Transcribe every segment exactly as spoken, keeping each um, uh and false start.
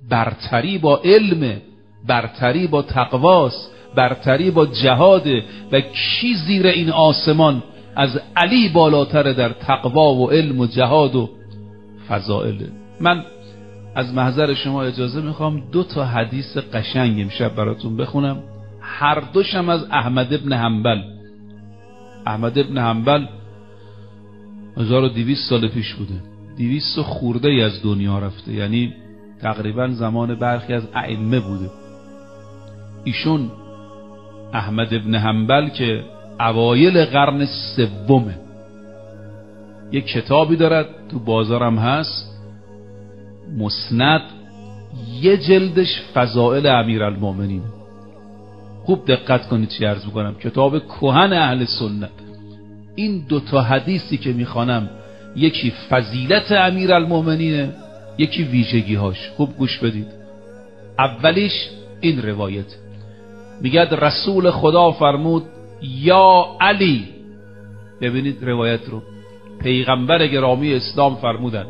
برتری با علم، برتری با تقواست، برتری با جهاده. و کی زیر این آسمان از علی بالاتر در تقوا و علم و جهاد و فضائله؟ من از محضر شما اجازه میخوام دو تا حدیث قشنگ امشب براتون بخونم، هر دوشم از احمد ابن حنبل. احمد ابن حنبل هزار و دویست سال پیش بوده، دویست خورده ای از دنیا رفته، یعنی تقریبا زمان برخی از ائمه بوده. ایشون احمد ابن حنبل که اوایل قرن سومه، یک کتابی دارد تو بازارم هست، مسند، یه جلدش فضائل امیرالمومنین. خوب دقت کنید چی عرض میکنم، کتاب کهن اهل سنت. این دوتا حدیثی که میخوانم، یکی فضیلت امیرالمومنینه، یکی ویژگی‌هاش. خوب گوش بدید. اولیش این روایت میگه رسول خدا فرمود یا علی. ببینید روایت رو، پیغمبر گرامی اسلام فرمودن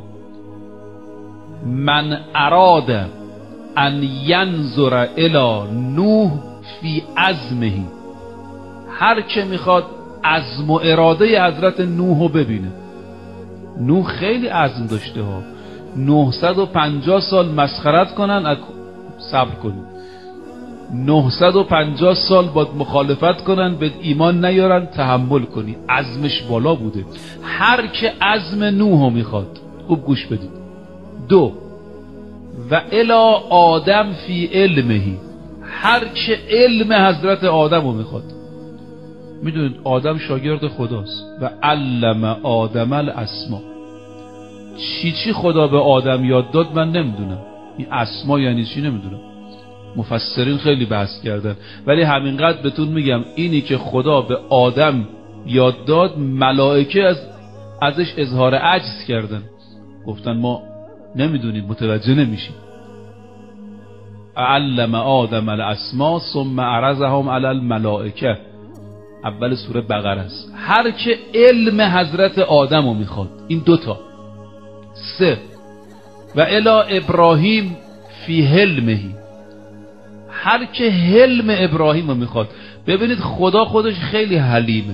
من اراد ان ینظر الی نوح فی عزمه، هر که میخواد عزم و اراده حضرت نوح رو ببینه. نوح خیلی عزم داشته ها، نهصد و پنجاه سال مسخرت کنن، صبر کنید، نهصد و پنجاه سال باید مخالفت کنن، به ایمان نیارن، تحمل کنی. عزمش بالا بوده. هر که عزم نوح میخواد، خوب گوش بدید. دو و الی آدم فی علمهی، هر که علم حضرت آدم رو میخواد. میدونید آدم شاگرد خداست. و علم آدم الاسما، چی چی خدا به آدم یاد داد من نمیدونم، این اسما یعنی چی نمیدونم، مفسرین خیلی بحث کردن، ولی همینقدر بهتون میگم اینی که خدا به آدم یاد داد، ملائکه از ازش اظهار عجز کردن، گفتن ما نمیدونیم، متوجه نمیشیم. علم آدم الاسما ثم عرضهم علی الملائکه، اول سوره بقره است. هر که علم حضرت آدم رو میخواد، این دوتا. سه و الی ابراهیم فی حلمهی، هر که حلم ابراهیم رو میخواد. ببینید خدا خودش خیلی حلیمه،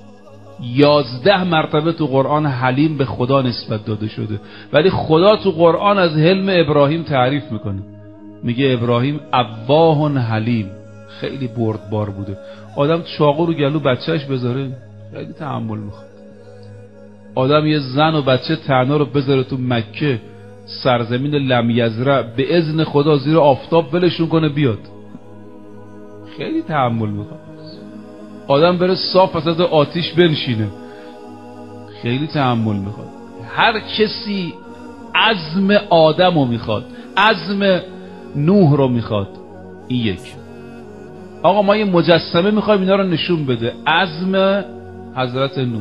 یازده مرتبه تو قرآن حلیم به خدا نسبت داده شده، ولی خدا تو قرآن از حلم ابراهیم تعریف میکنه، میگه ابراهیم اواه حلیم، خیلی بردبار بوده. آدم چاقو رو گلو بچهش بذاره خیلی تحمل میخواد. آدم یه زن و بچه تنها رو بذاره تو مکه، سرزمین لم یزرع، به اذن خدا زیر آفتاب ولشون کنه بیاد، خیلی تحمل میخواد. آدم بره صاف وسط آتیش بنشینه، خیلی تحمل میخواد. هر کسی عزم آدم رو میخواد، عزم نوح رو میخواد. این یک. آقا ما یه مجسمه میخوایم اینا رو نشون بده، عزم حضرت نوح،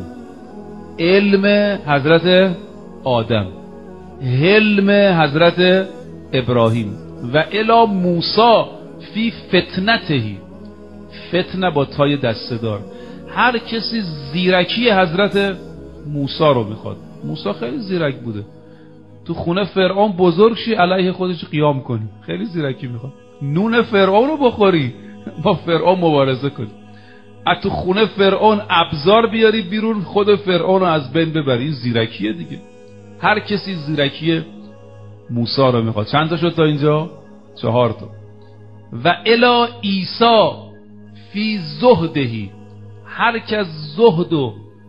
علم حضرت آدم، حلم حضرت ابراهیم. و الی موسی فی فتنتهی، فتنه با تای دسته‌دار، هر کسی زیرکی حضرت موسی رو میخواد. موسی خیلی زیرک بوده، تو خونه فرعون بزرگ شی علیه خودش قیام کنی، خیلی زیرکی میخواد. نون فرعون رو بخوری، با فرعون مبارزه کنی، از تو خونه فرعون ابزار بیاری بیرون، خود فرعون رو از بین ببری. زیرکیه دیگه. هر کسی زیرکی موسی رو میخواد. چند تا شد تا اینجا؟ چهار تا. و الی عیسی فی زهدهی، هر کس زهد و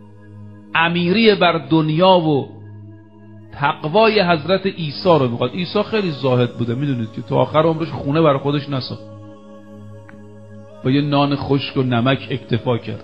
امیری بر دنیا و تقوای حضرت عیسی رو میخواد. عیسی خیلی زاهد بوده، میدونید که تا آخر عمرش خونه برای خودش نساخت، با یه نان خشک و نمک اکتفا کرد.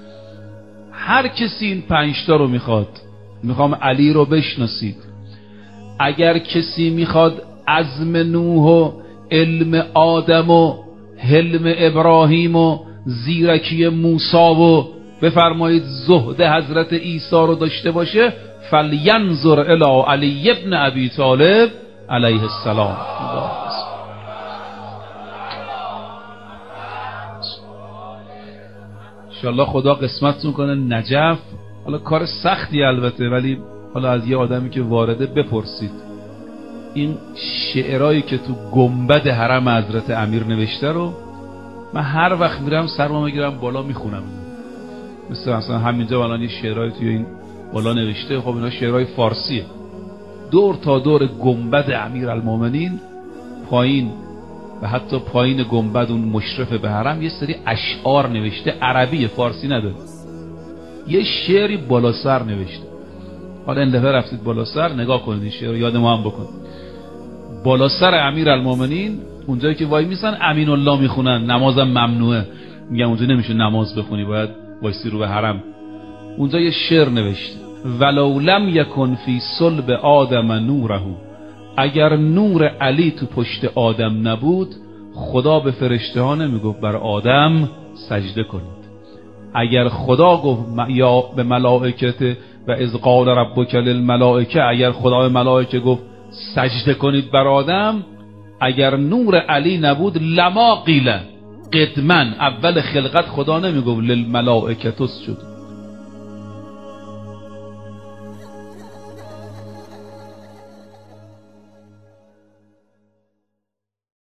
هر کسی این پنج تا رو میخواد. میخوام علی رو بشناسید. اگر کسی میخواد عزم نوح و علم آدم و حلم ابراهیم و زیرکی موسی و بفرمایید زهد حضرت عیسی رو داشته باشه، فلینظر الی علی ابن ابی طالب علیه السلام. انشاءالله خدا قسمتتون کنه نجف. حالا کار سختی البته، ولی حالا از یه آدمی که وارده بپرسید. این شعرهایی که تو گنبد حرم حضرت امیر نوشته رو من هر وقت میرم سرمو میگیرم بالا میخونم. مثل مثلا همینجا الان یه شعرهایی توی این بالا نوشته، خب اینا شعرهای فارسیه. دور تا دور گنبد امیرالمومنین پایین و حتی پایین گنبد اون مشرف به حرم یه سری اشعار نوشته، عربی، فارسی نداره. یه شعری بالا سر نوشته. حالا این دفعه رفتید بالا سر نگاه کنید این شعر رو یاد ما هم بکنید. بالا سر امیرالمومنین اونجایی که وای میسن امین الله میخونن، نمازم ممنوعه، میگن اونجا نمیشه نماز بخونی، باید وایسی رو به حرم. اونجا یه شعر نوشته ولو لم یکن فی صلب آدم نوره، اگر نور علی تو پشت آدم نبود خدا به فرشته ها نمیگفت بر آدم سجده کنید. اگر خدا گفت یا به ملائکت و اذ قال ربک للملائکه، اگر خدا به ملائکه گفت سجده کنید بر آدم، اگر نور علی نبود لما قیل قدمن، اول خلقت خدا نمیگفت للملائکه اسجدوا،